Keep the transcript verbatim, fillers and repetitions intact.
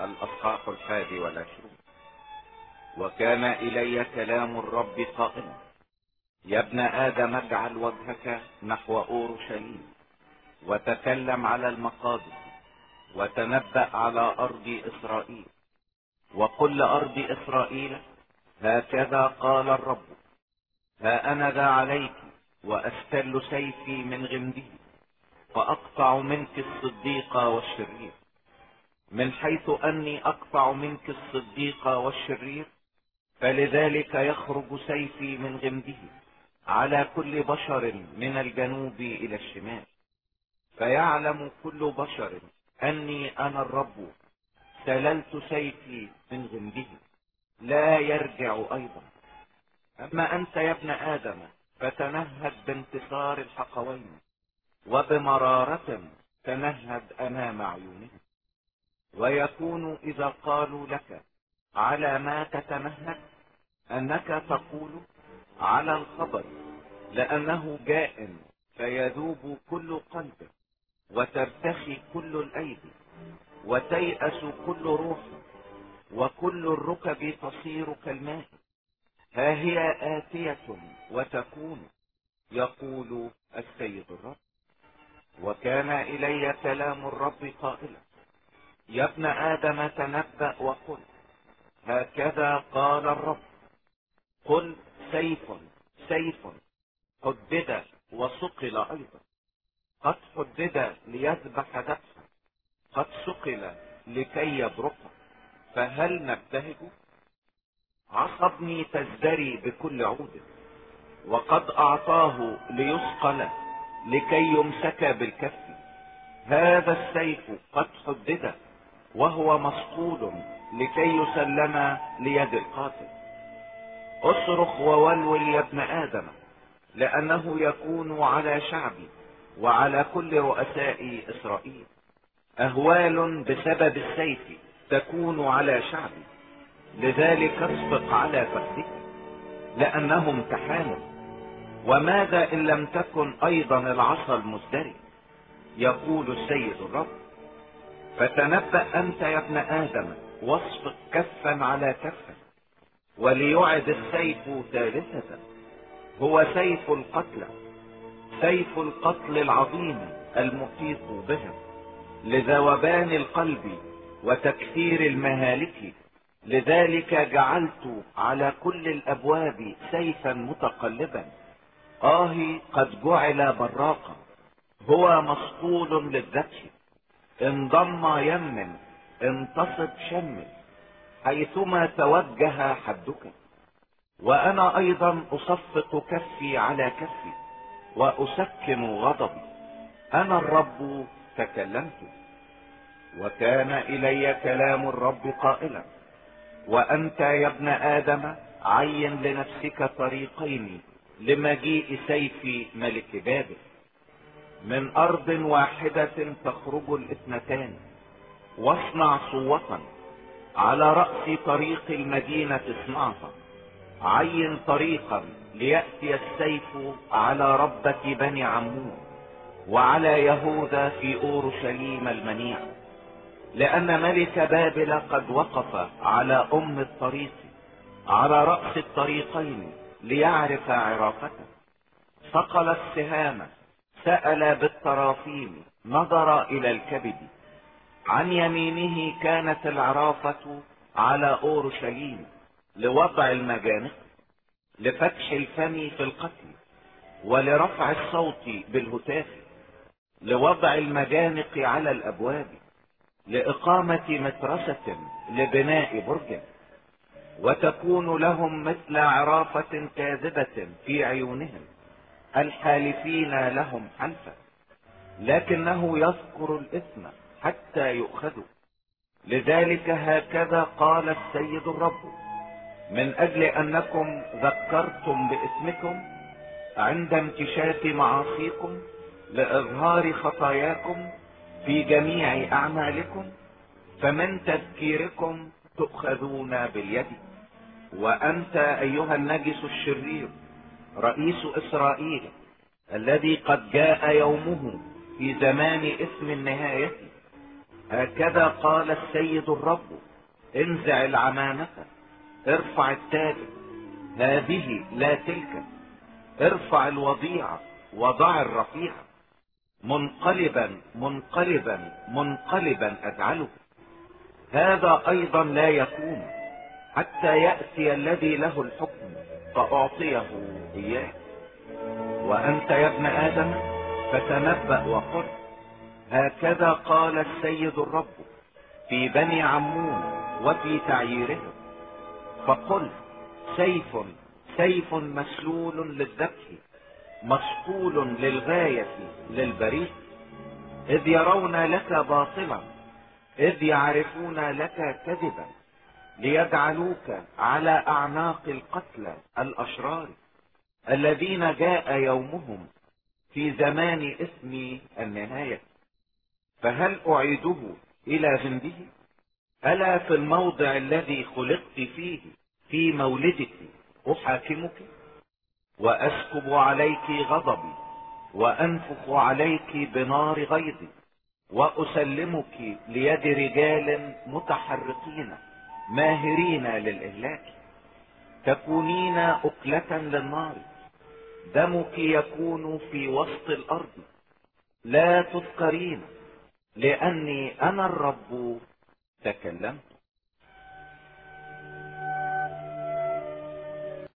الأصحاح الحادي والعشرون. وكان إلي كلام الرب قائلا: يا ابن آدم، اجعل وجهك نحو أورشليم، وتكلم على المقادس، وتنبأ على أرض إسرائيل، وقل لأرض إسرائيل: هكذا قال الرب، ها أنا ذا عليك، وأستل سيفي من غمده، فأقطع منك الصديق والشرير. من حيث أني أقطع منك الصديق والشرير، فلذلك يخرج سيفي من غمده على كل بشر من الجنوب إلى الشمال، فيعلم كل بشر أني أنا الرب، سللت سيفي من غمده لا يرجع أيضا. أما أنت يا ابن آدم، فتنهد بانتصار الحقوين، وبمرارة تنهد أمام عيونهم. ويكون إذا قالوا لك: على ما تتنهد؟ أنك تقول: على الخبر، لأنه جاء فيذوب كل قلب، وترتخي كل الأيدي، وتيأس كل روح، وكل الركب تصير كالماء. ها هي آتية وتكون، يقول السيد الرب. وكان إلي كلام الرب قائلا: يا ابن آدم، تنبأ وقل: هكذا قال الرب، قل: سيف سيف حدد وصقل أيضا، قد حدد ليذبح ذبحا، قد صقل لكي يبرق، فهل نبتهج؟ عصبني تزدري بكل عود، وقد أعطاه ليصقل لكي يمسك بالكف. هذا السيف قد حدد، وهو مسقول لكي يسلم ليد القاتل. اصرخ وولول يا ابن آدم، لأنه يكون على شعبي وعلى كل رؤساء إسرائيل أهوال بسبب السيف تكون على شعبي. لذلك اصفق على فخذك، لأنهم تحامل. وماذا إن لم تكن أيضا العصا المزدري؟ يقول السيد الرب. فتنبأ أنت يا ابن آدم، واصفق كفا على كفا، وليعد السيف ثالثة، هو سيف القتل، سيف القتل العظيم المحيط بهم، لذوبان القلب وتكثير المهالك. لذلك جعلت على كل الأبواب سيفا متقلبا. آه قد جعل براقا، هو مسطول للذبح. انضم يمن، انتصب شمل، حيثما توجه حدك. وأنا أيضا أصفق كفي على كفي، وأسكن غضبي. أنا الرب تكلمت. وكان إلي كلام الرب قائلا: وأنت يا ابن آدم، عين لنفسك طريقين لمجيء سيف ملك بابل. من أرض واحدة تخرج الاثنتان، واصنع صوة على رأس طريق المدينة اصنعها. عين طريقا ليأتي السيف على ربة بني عمون، وعلى يهوذا في أورشليم المنيع، لأن ملك بابل قد وقف على أم الطريق، على رأس الطريقين، ليعرف عرافته. صقل السهام، سأل بالطرافين، نظر إلى الكبد. عن يمينه كانت العرافة على أورشليم لوضع المجانق، لفتح الفم في القتل، ولرفع الصوت بالهتاف، لوضع المجانق على الأبواب، لإقامة مترسة، لبناء برج. وتكون لهم مثل عرافة كاذبة في عيونهم، الحالفين لهم حلفا، لكنه يذكر الإثم حتى يؤخذوا. لذلك هكذا قال السيد الرب: من أجل أنكم ذكرتم باسمكم عند انكشاف معاصيكم، لإظهار خطاياكم في جميع أعمالكم، فمن تذكيركم تؤخذون باليد. وأنت أيها النجس الشرير، رئيس إسرائيل، الذي قد جاء يومه في زمان اسم النهاية، هكذا قال السيد الرب: انزع العمامة، ارفع التاج، هذه لا تلك، ارفع الوضيعة وضع الرفيعة، منقلبا منقلبا منقلبا اجعله. هذا ايضا لا يكون حتى يأتي الذي له الحكم فأعطيه إياه. وأنت يا ابن آدم فتنبأ وقل: هكذا قال السيد الرب في بني عمون وفي تعييرهم، فقل: سيف سيف مسلول للذبح، مصقول للغاية للبريد. إذ يرون لك باطلا، إذ يعرفون لك كذبا، ليجعلوك على أعناق القتلى الأشرار الذين جاء يومهم في زمان اسم النهاية. فهل أعيده إلى جنده؟ ألا في الموضع الذي خلقت فيه في مولدك أحاكمك؟ وأسكب عليك غضبي وأنفخ عليك بنار غيظي، وأسلمك ليد رجال متحرقين ماهرين للإهلاك. تكونين أكلة للنار، دمك يكون في وسط الأرض، لا تذكرين، لأني أنا الرب تكلمت.